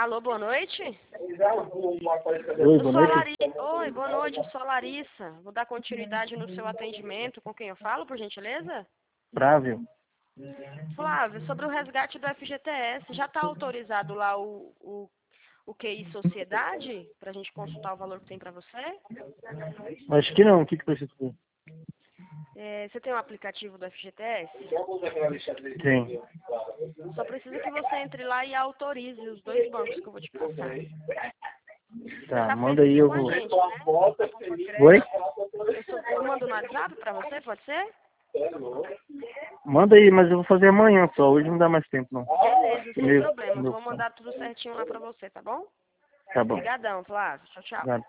Alô, boa noite? Oi, boa noite. Oi, boa noite, eu sou a Larissa. Vou dar continuidade no seu atendimento. Com quem eu falo, por gentileza? Flávio. Flávio, sobre o resgate do FGTS, já está autorizado lá o QI Sociedade, para a gente consultar o valor que tem para você? Acho que não, o que precisa fazer? Você tem um aplicativo do FGTS? Tem. Só precisa que você entre lá e autorize os dois bancos que eu vou te passar. Tá, Você manda fez aí, isso eu com a vou. gente, né? Oi? Eu mando no WhatsApp para você, pode ser? Manda aí, mas eu vou fazer amanhã só. Hoje não dá mais tempo, não. Beleza, sem Meu, problemas. meu, Vou mandar tudo certinho lá para você, tá bom? tá bom. Obrigadão, Flávio. Tchau, tchau. Obrigado.